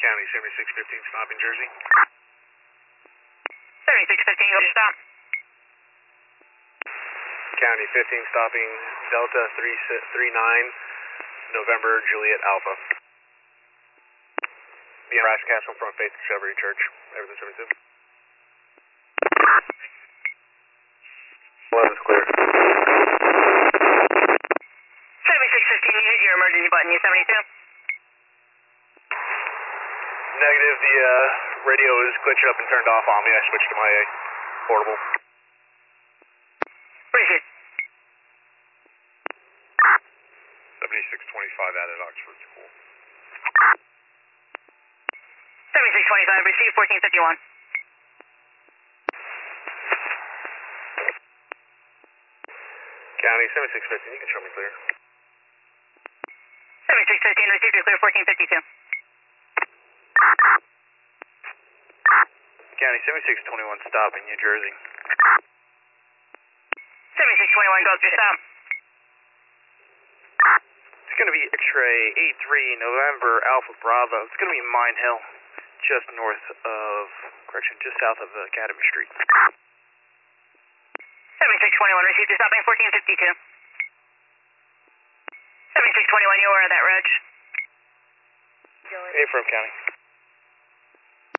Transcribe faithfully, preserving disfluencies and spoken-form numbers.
County seventy-six fifteen, stopping Jersey. seventy-six fifteen, go to stop. County fifteen, stopping Delta three three nine, November Juliet Alpha. The Rash Castle from Faith Discovery Church, everything seventy-two. eleven's clear. seventy-six fifteen, you hit your emergency button, you seventy-two. Negative, the uh, radio is glitched up and turned off on me. I switched to my uh, portable. Appreciate it. seventy-six twenty-five added Oxford School. seventy-six twenty-five, receive fourteen fifty-one. County seventy-six fifteen, you can show me clear. seventy-six fifteen, received your clear, fourteen fifty-two. County seventy-six twenty-one, stopping New Jersey. seventy-six twenty-one, go up to stop. It's going to be X-ray eight three November Alpha Bravo. It's going to be Mine Hill, just north of, correction, just south of Academy Street. seventy-six twenty-one, received your stopping, fourteen fifty-two. seventy-six twenty-one, you are at that reg. Hey, from County.